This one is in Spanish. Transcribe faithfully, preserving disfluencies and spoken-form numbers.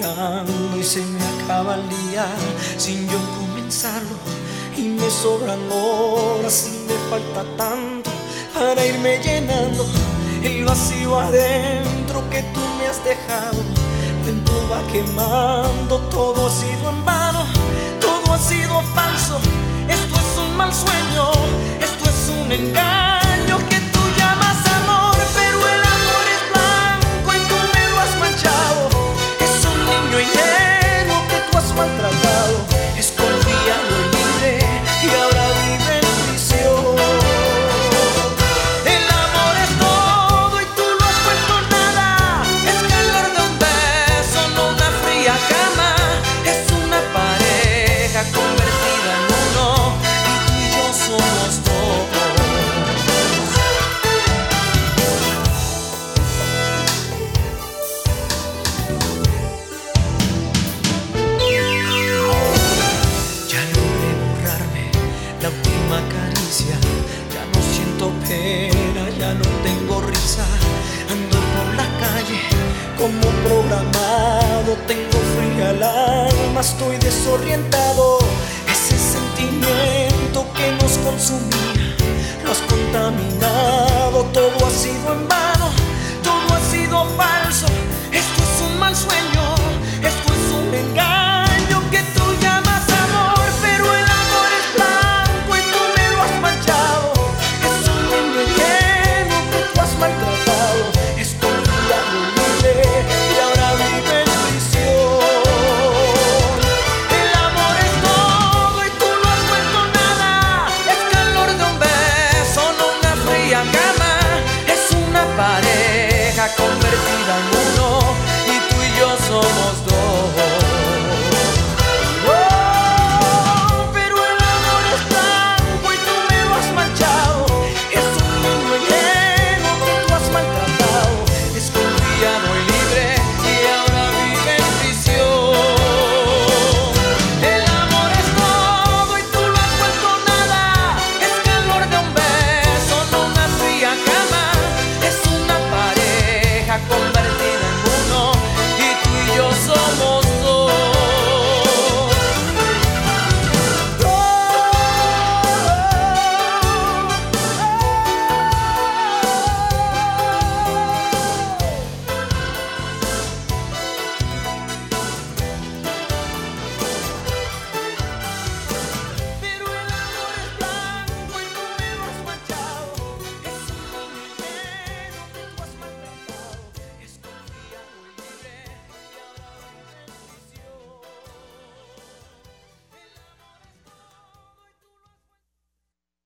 llegando y se me acaba el día sin yo comenzarlo, y me sobran horas y me falta tanto para irme llenando el vacío adentro que tú me has dejado. Dentro va quemando, todo ha sido en vano, todo ha sido falso. Esto es un mal sueño, esto es un engaño que tú llamas amor, pero el amor es blanco y tú me lo has manchado. Es un niño ingenuo que tú has maltratado, es confiado y libre y ahora vive en prisión. El amor es todo y tú no has vuelto nada, es calor de un beso, no una fría cama. Es una pareja convertida en uno y tú y yo somos dos. Ya logré borrarme la última caricia, ya no siento pena, ya no tengo risa. Ando por la calle como programado, tengo fría el alma, estoy desorientado. Ese sentimiento que nos consumía lo has contaminado, todo ha sido en vano.